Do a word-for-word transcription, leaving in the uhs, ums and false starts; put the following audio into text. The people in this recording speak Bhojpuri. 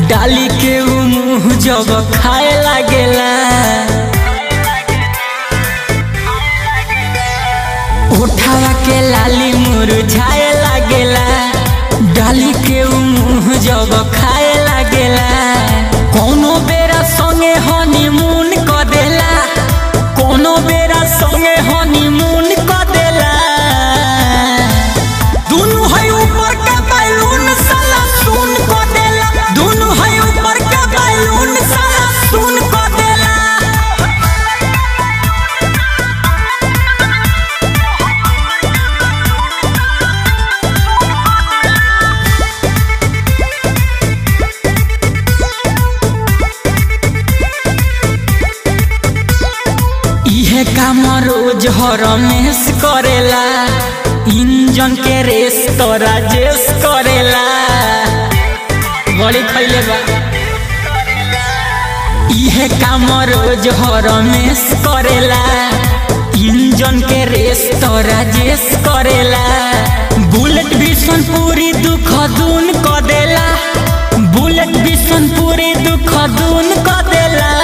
डाली के मुँह जब खाए लागेला, उठावा के लाली मुरझाए लागेला। डाली के मुँह जब खाए लागेला, कोनो बेरा संगे हनीमून क देला, कोनो बेरा संगे हनीमून क देला। दुनु है ऊपर का बैलून साला सुन क देला, दुनु है ऊपर का बैलून साला सुन क देला। इहे काम रोज हरमेश करेला, इंजन के रेस तो राजेश करेला। बड़ी खैले बा इहे काम रोज हरमेश करेला, इंजन के रेस तो राजेश करेला। बुलेट भीषण पूरी दुख दून क देला, बुलेट भीषण पूरी दुख दून क देला।